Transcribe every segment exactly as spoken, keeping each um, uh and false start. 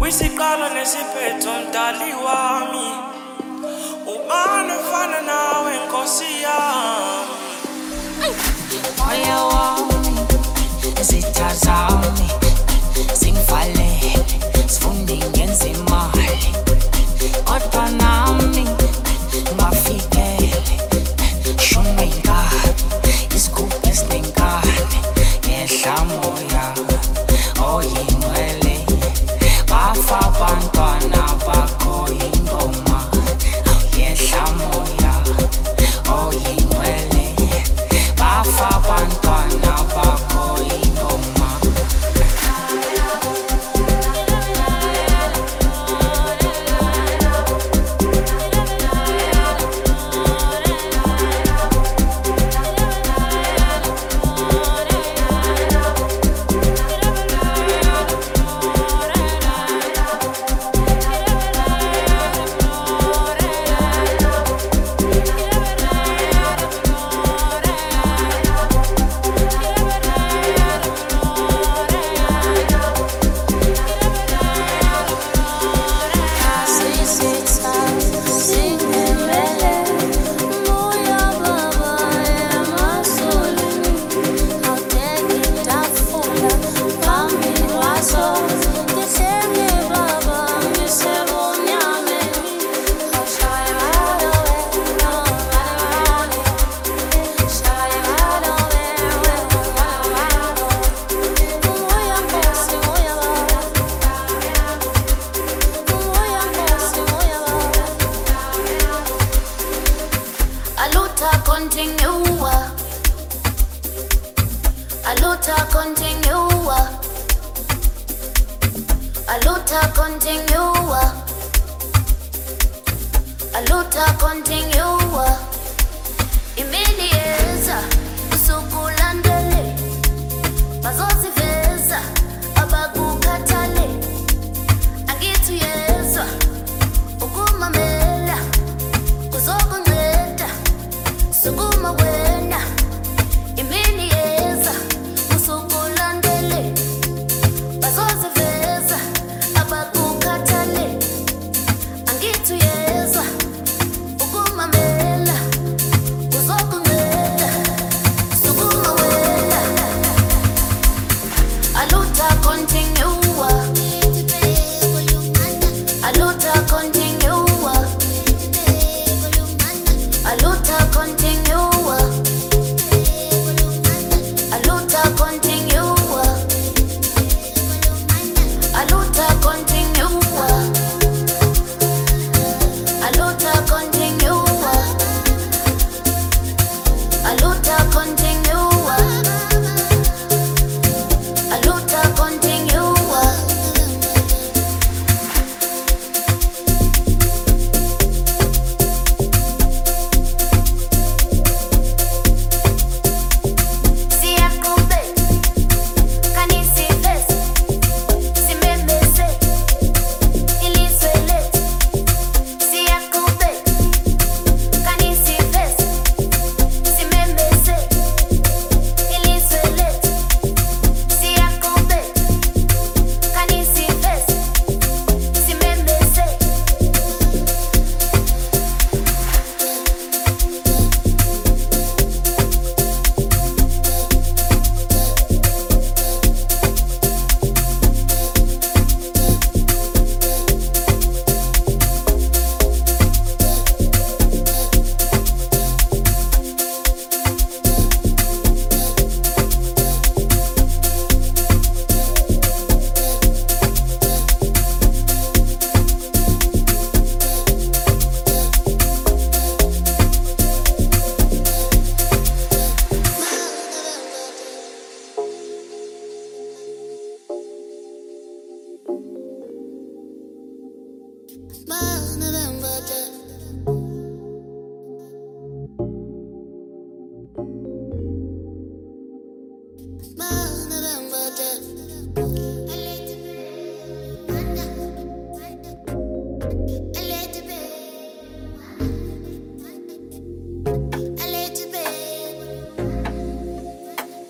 Wisiqala nesiphetho mdali wami, ubani ofana nawe Nkosi yami. Moya wami, izitha zami zingivalele, sifunde ngenze imali, kodwa nami ngibafikele. Shume ingane, isigubhu esinengane, ngehla moya oyingcwele, bafa abantwana bakho ingoma. Ngehla moya oyingcwele, bafa abantwana bakho ingoma. Aluta continua, aluta continua, aluta continua. Imenieza usukulandele, bazoziveza abakukhathale. Angithi uyezwa ukumamela kuzokunceda, sukuma wena. Imenieza usukulandele, bazoziveza abakukhathale. Angithi uyezwa ukumamela kuzokunceda, sukuma wena. Aluta continua, aluta continua, aluta continua, aluta continua, aluta continua, aluta continua, aluta continua, aluta continua. Siyakumbe, kanisiveze, simemeze, ilizwe lethu. Siyakumbe, kanisiveze, simemeze, ilizwe lethu. Siyakumbe, kanisiveze, simemeze.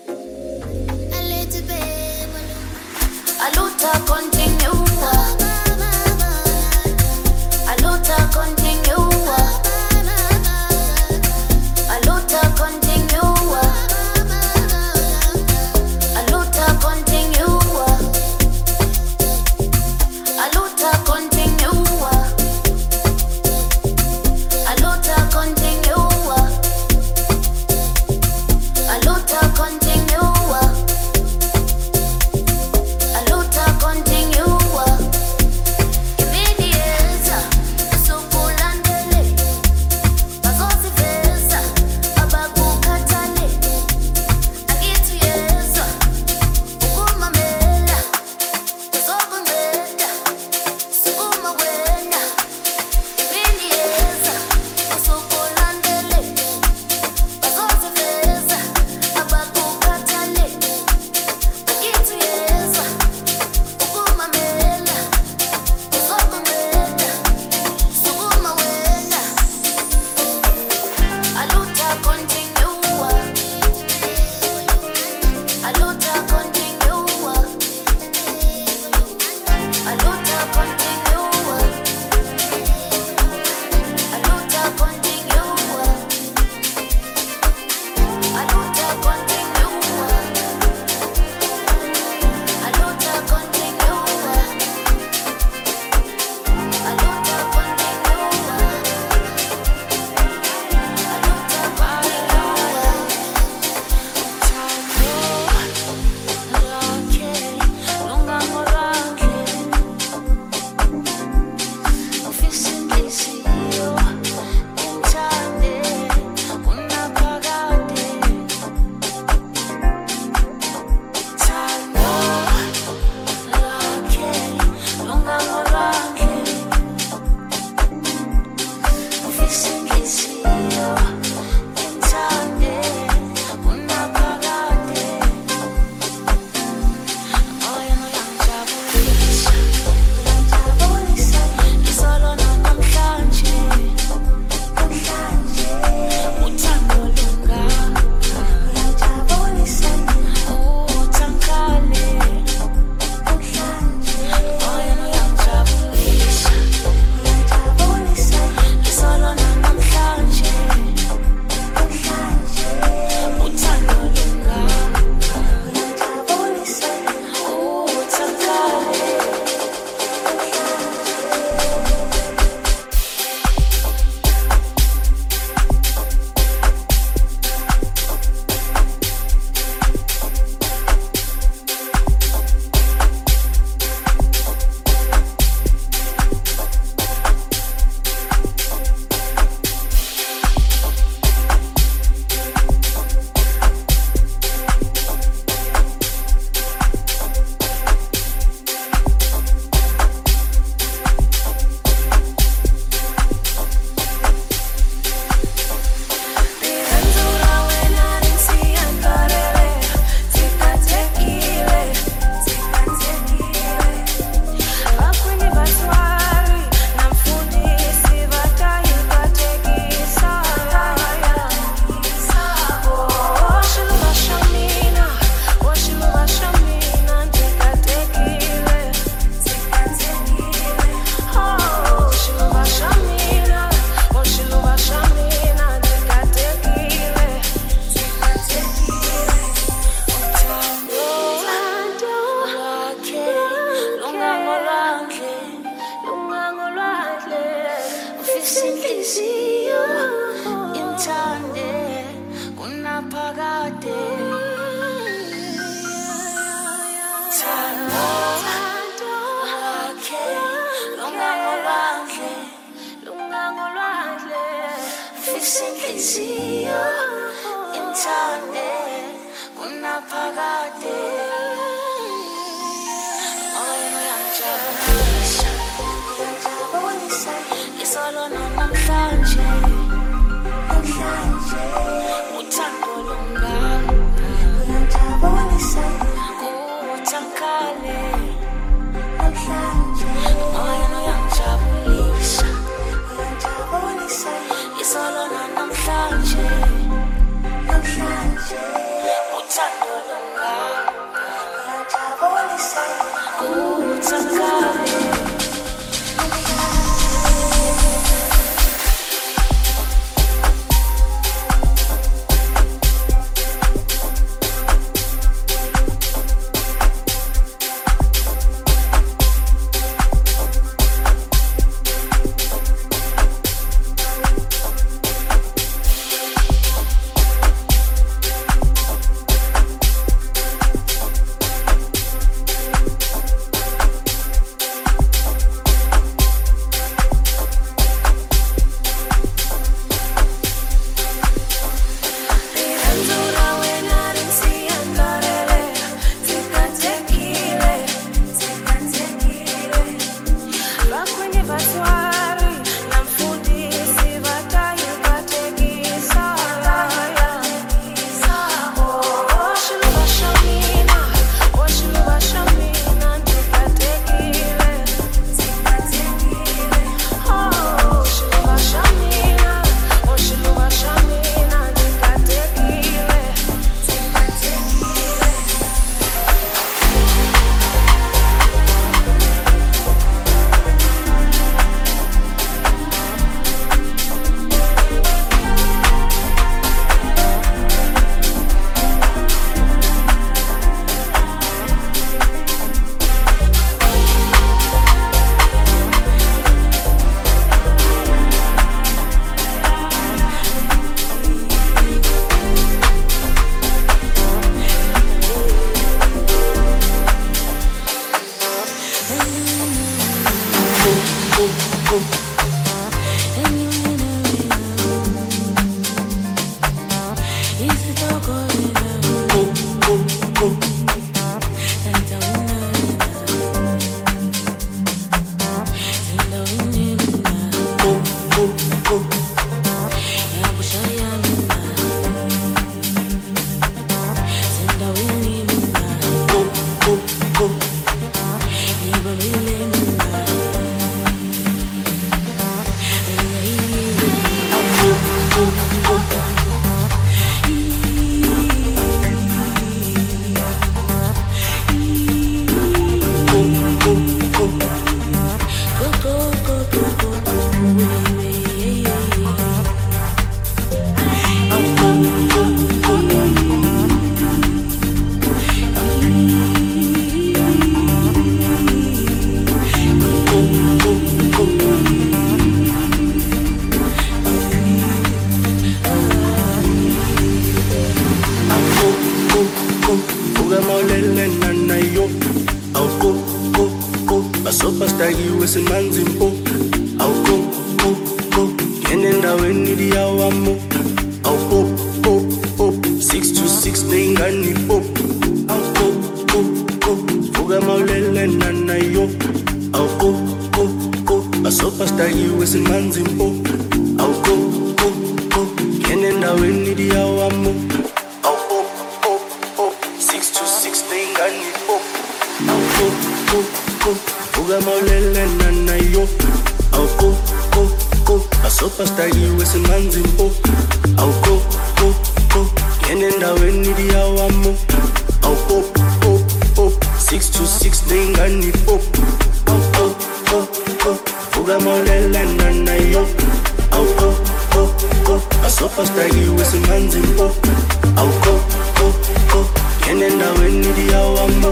Aluta continua. inhliziyo imthande kunaphakade thando lakhe lungangolwandle lungangolwandle fisa inhliziyo imthande kunaphakade Isolo namhlanje namhlanje uthando lungaka uyajabulisa kuthakale namhlanje moya uyajabulisa uyajabulisa isolo namhlanje namhlanje uthando lungaka uyajabulisa kuthakale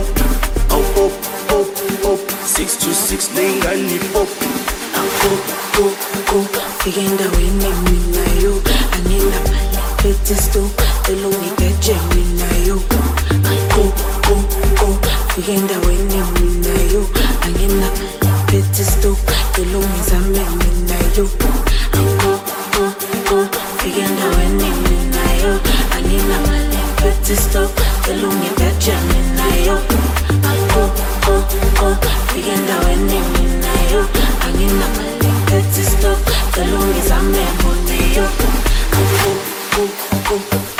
six to six, they got me pop. go, go, fika endaweni minayo. Anginamali phethe stop, elungigeje minayo. Go, go, go, fika endaweni minayo. Anginamali phethe stop, elungizame minayo. Go, go, go, fika endaweni minayo. Anginamali phethe stop, elungigeje minayo. Go, go, go, fika endaweni minayo. Anginamali phethe stop, elungizame minayo. Go, go, go.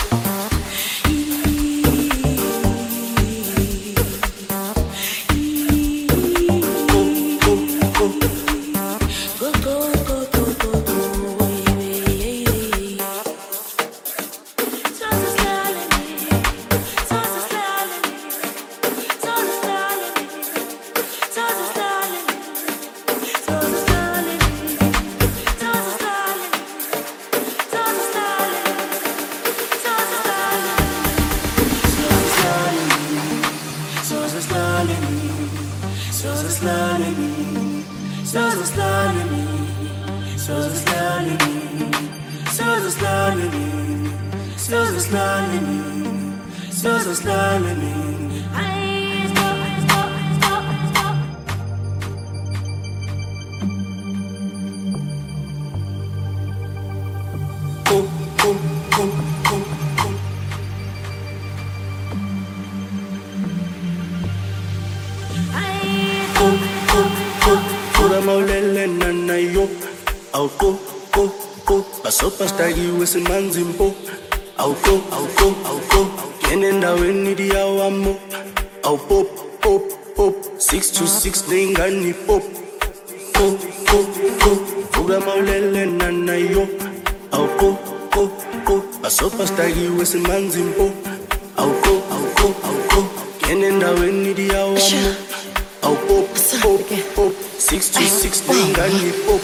Basopastakiwe semanzimpo awuko awuko awuko ngene endaweni diyawamo awupop pop pop six two six nengani pop pop pop pop vuka mawulele nanayo awuko pop pop basopastakiwe semanzimpo awuko awuko awuko ngene endaweni diyawamo awupop pop pop six two six nengani pop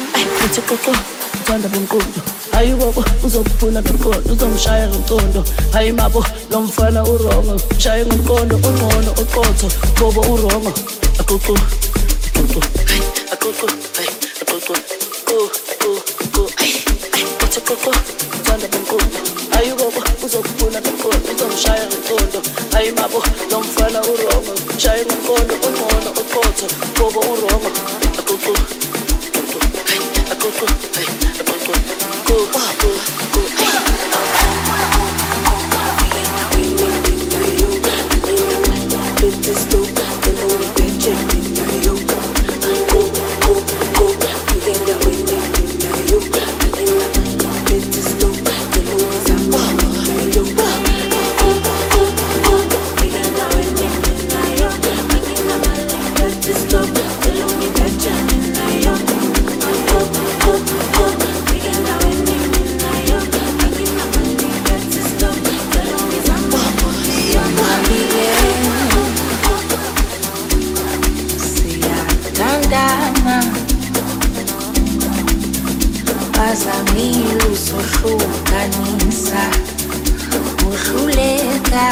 Thanda bomqondo hayi gogo uzokuphula nomqondo uzomshaya ngomqondo hayi mabo lo mfana urongo shaya ngomqondo ungqono oqotho bobo urongo agogo agogo hayi agogo hayi agogo go go go hayi hayi gogo thanda bomqondo hayi gogo uzokuphula nomqondo uzomshaya ngomqondo hayi mabo lo mfana urongo shaya ngomqondo ungqono oqotho bobo urongo agogo agogo hayi agogo hayi Go, go, go, go. Azamile usohlukanisa uhluleka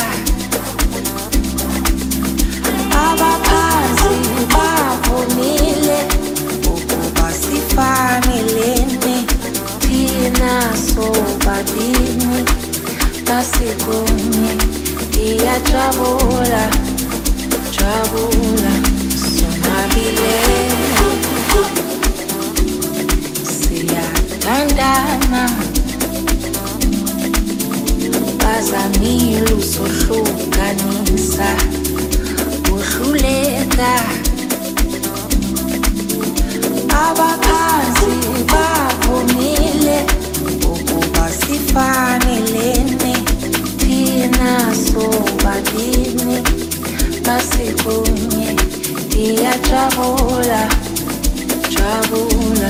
abaphansi bavumile ukuba sifanelene thina sobabini nasikunye iyajabula jabula sonabile Tandana Bazamile usohlukanisa uhluleka abaphansi bavumile ukuba sifanelene thina sobabini nasikunye iyajabula jabula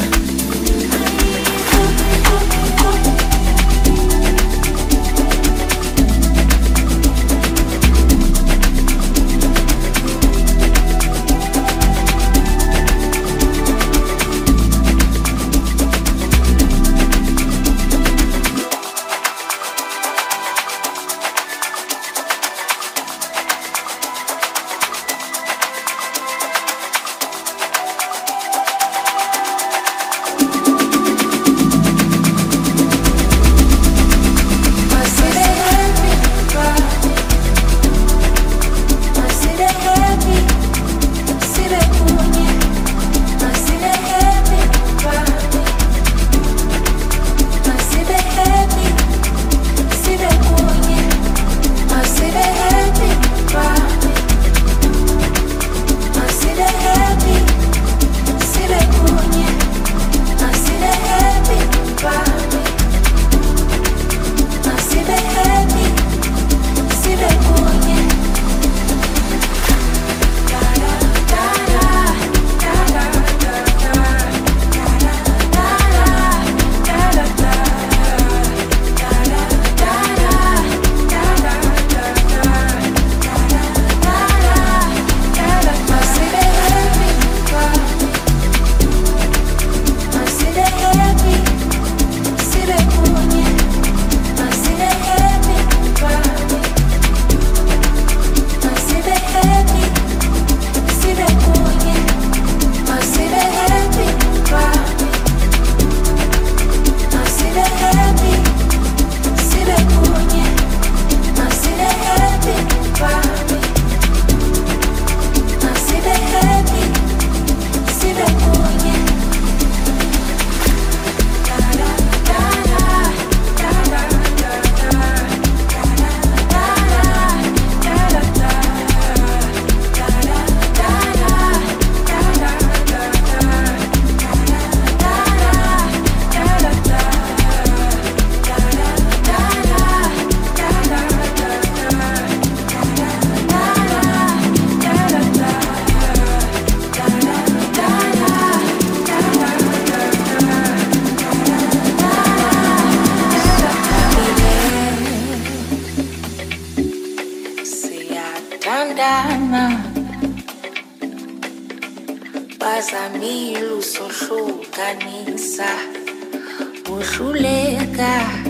uyahlukanisa uhluleka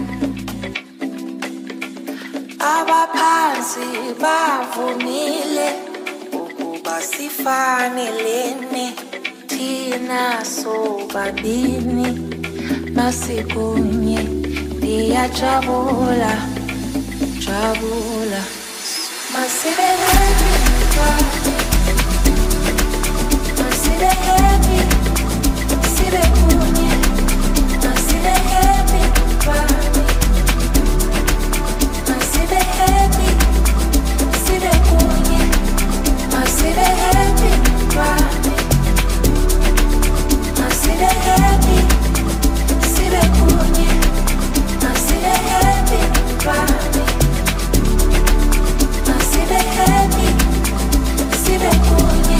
abaphansi bavumile ukuba sifanelene thina sobabini masikunye ndiyajabula jabula masibe happy masibe happy masibe kunye masibe happy masibe happy masibe kunye masibe happy masibe happy masibe kunye masibe happy masibe happy masibe kunye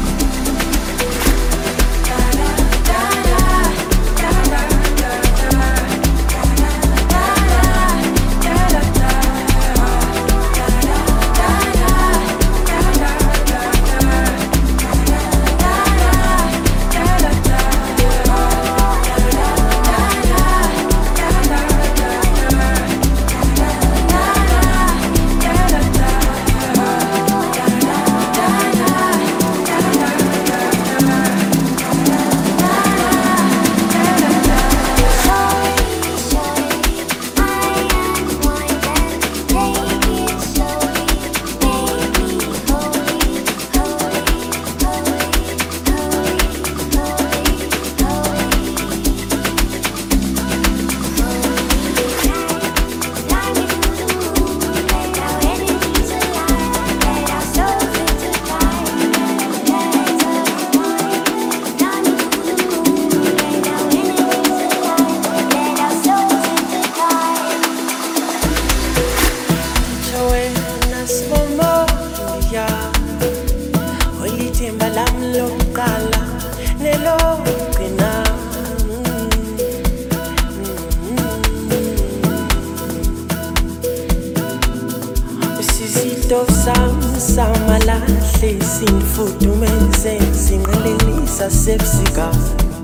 Sepsika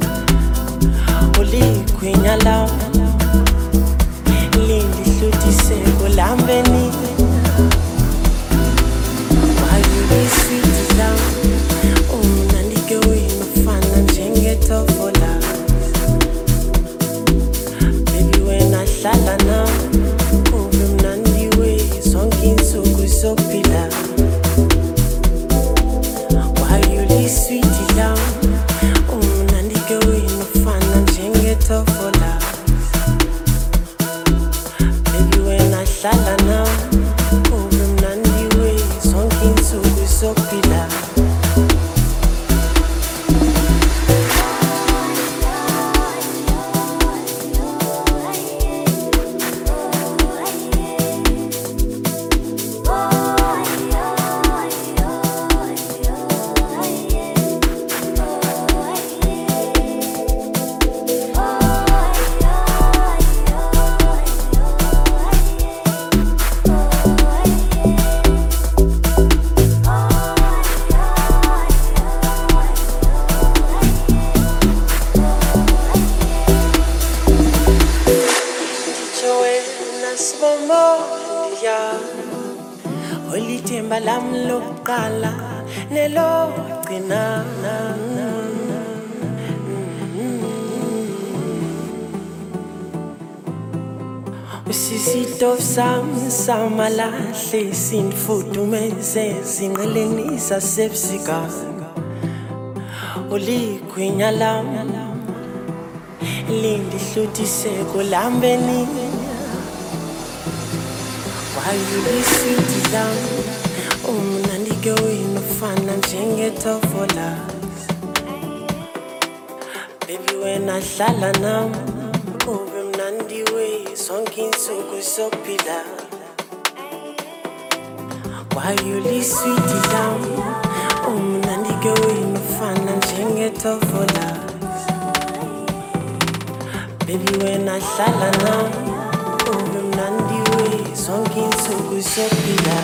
ulikhwinya lawo lindihlutiseko lambeni wayuliswiti lawo umnandike uyinofana njengetofola baby wena hlala nawo ube mnandiwe zonke insuku sophila wayuliswiti lawo tofola baby wena hlala nawo ube mnandiwe zonke insuku sophila olithemba lami lokuqala nelogcina usisitofu sami samalahle sinifudumeze zinqelenisa sepsika ulikhwinya lami lindihlutiseko lambeni wayuliswiti lawo umnandike uyinofana njengetofola baby wena hlala nawo ube mnandiwe zonke insuku sophila wayuliswiti lawo umnandike uyinofana njengetofola baby wena hlala nawo ube mnandiwe zonke insuku sophila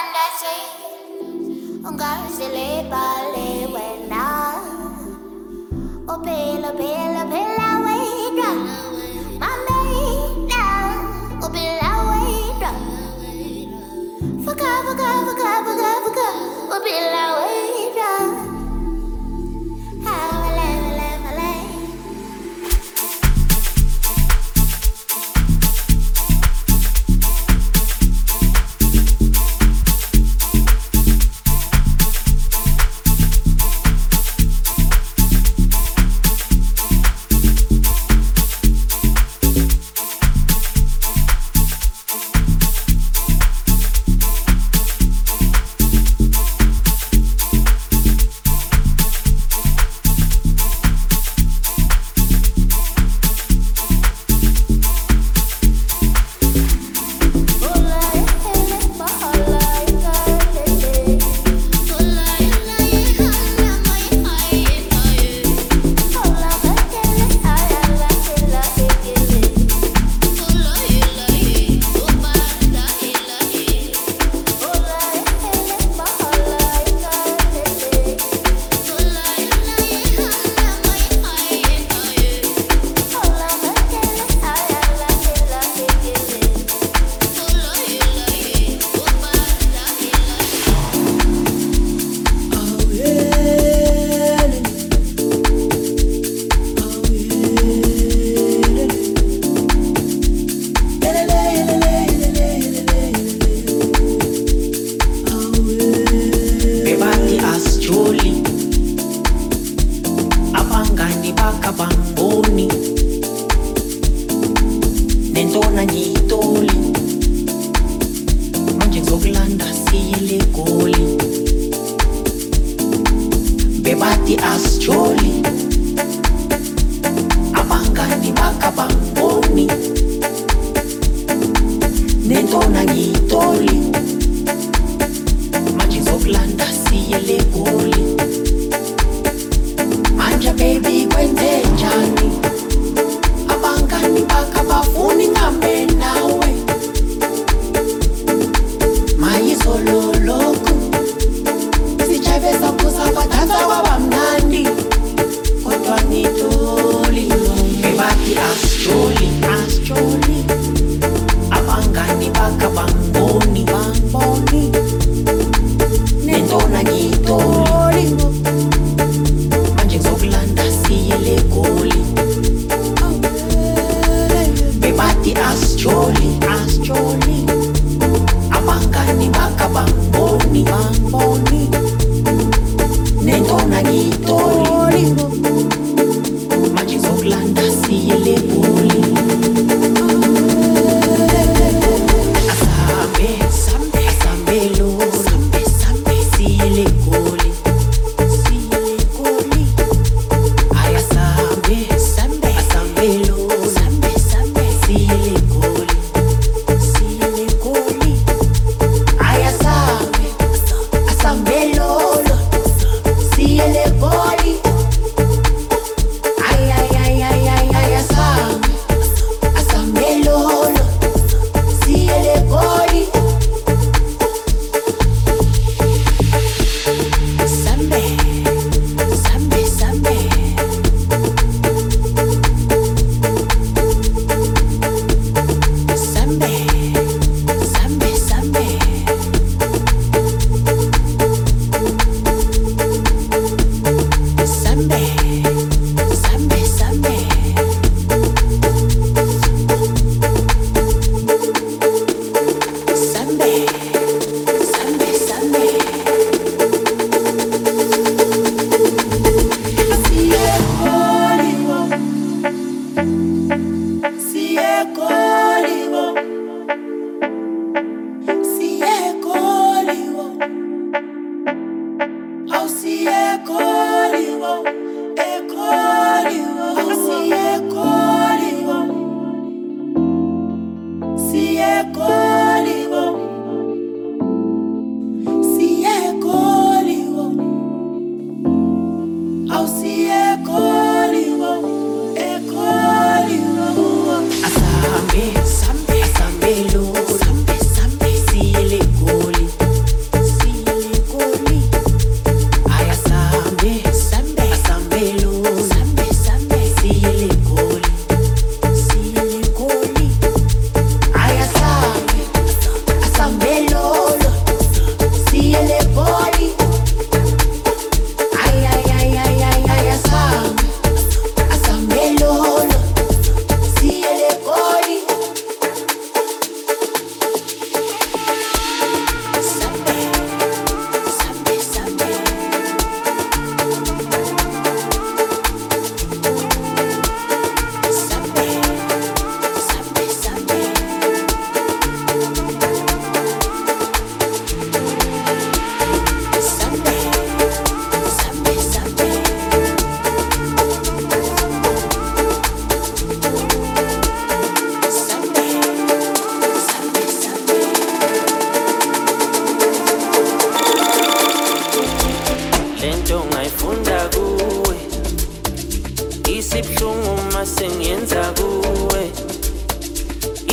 Sambe, sambe, sambe lo, sambe, sambe, siele goli.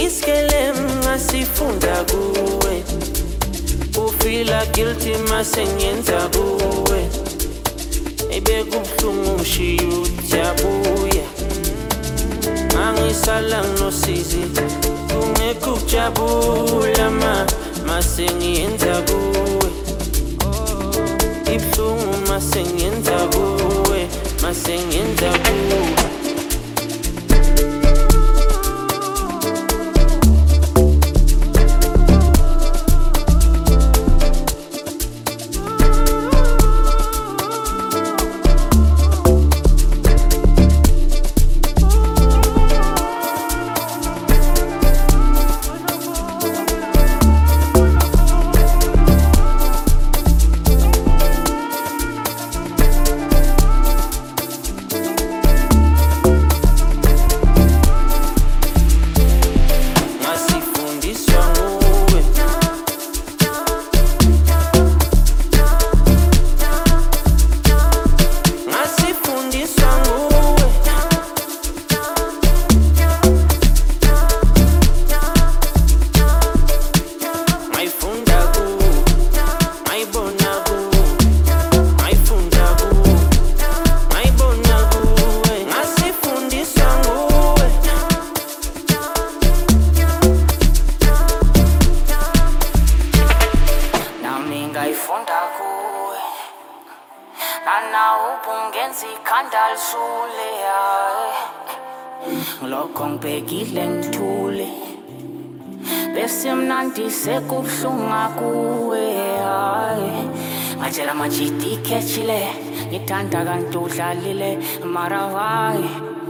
Iskele ngasifunda kuwe, ufila guilty mase ngenza kuwe, ebe kubuhlungu ngishiya ujabuya, mangisala nginosizi kungekho ukujabula ma mase ngenza kuwe, ibuhlungu mase ngenza kuwe, mase ngenza kuwe. Sekubuhlungu kuwe hayi ngajela majidi khechile ngithanda kanti udlalile mara why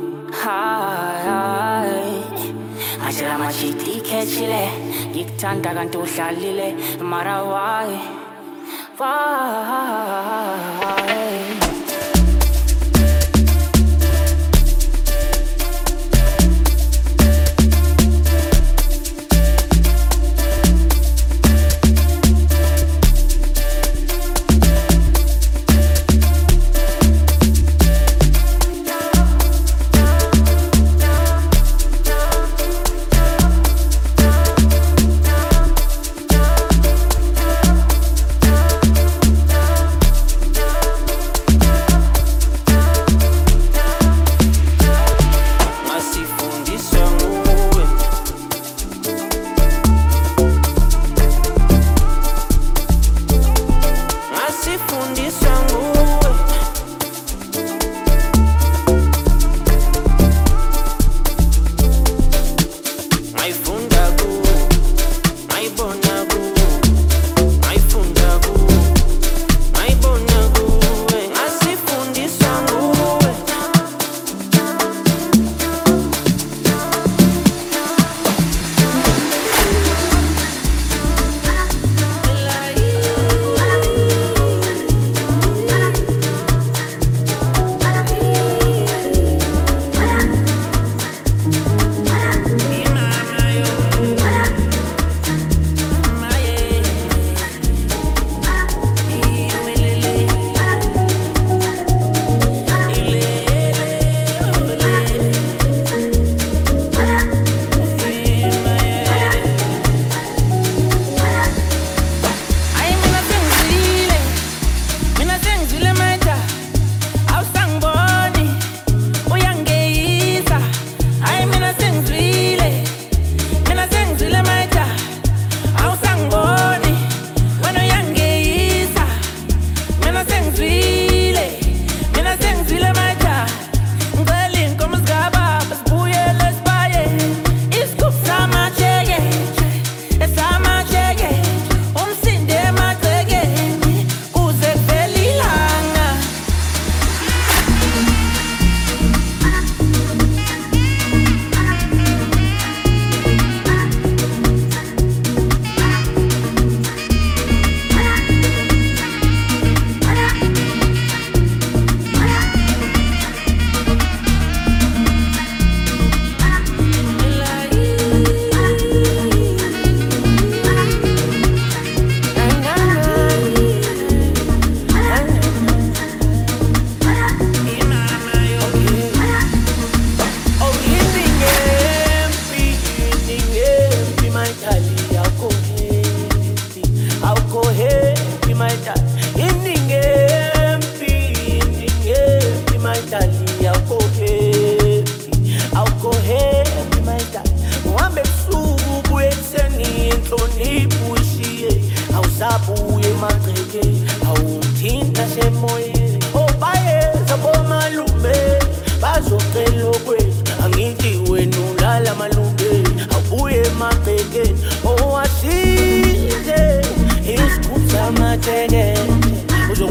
hayi ngajela majidi khechile ngikuthanda kanti udlalile mara why why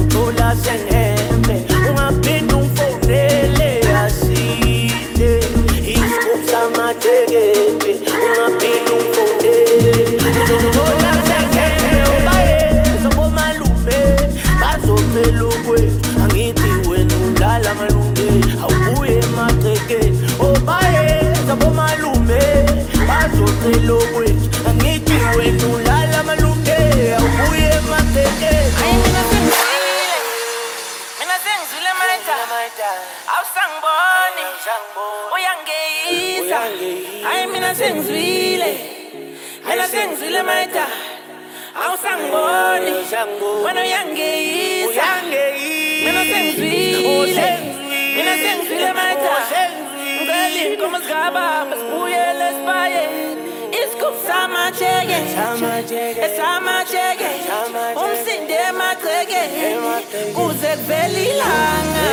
thola sengembe ungaphinda ungifonele asile isikhubu samathekete ungaphinda ungifonele uzothola sengembe ubayeza bomalume bazomela ukwethu angithi wena undlala malunge awubuye emagcekeni obayeza bomalume bazocela ukwethu angithi wena undlala malunge awubuye emagcekeni. Awusangiboni uyangeyisa hayi mina sengizwile mina sengizwile maita awusangiboni wena uyangeyisa mina sengizwile mina sengizwile maita ngicela inkomo zikaba masibuyele esibayeni isikhubu samajeke esamajeke umsinde emagcekeni kuze kuvele ilanga.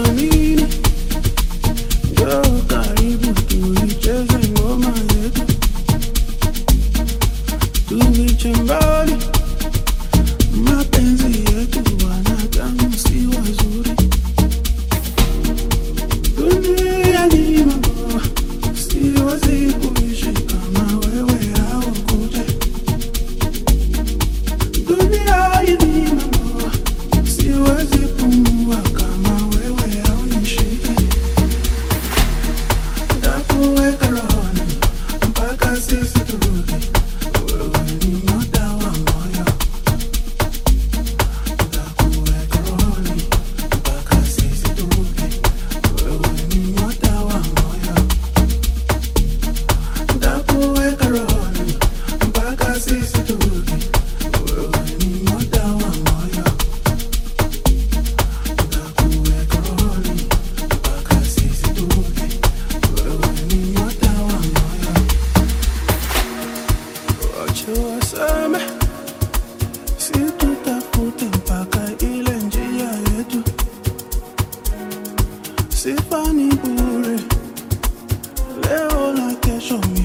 nini? Njoo karibu tuicheze ngoma yetu, tuiche mbali mapenzi yetu, wanadamu si wazuri. Dunia ni mambo, siwezi kuishi kama wewe haukuje. Dunia ni mambo, siwezi pumua kama wewe haunishiki. Nitakuweka rohoni mpaka sisi turudi, wewe ni nyota wa moyo. Nitakuweka rohoni mpaka sisi turudi, wewe ni nyota wa moyo. Nitakuweka rohoni mpaka sisi turudi, wewe ni nyota wa moyo. Nitakuweka rohoni mpaka sisi turudi, wewe ni nyota wa moyo. Wacha waseme, si tutafute mpaka ile njia yetu. Sifa ni bure, leo na kesho.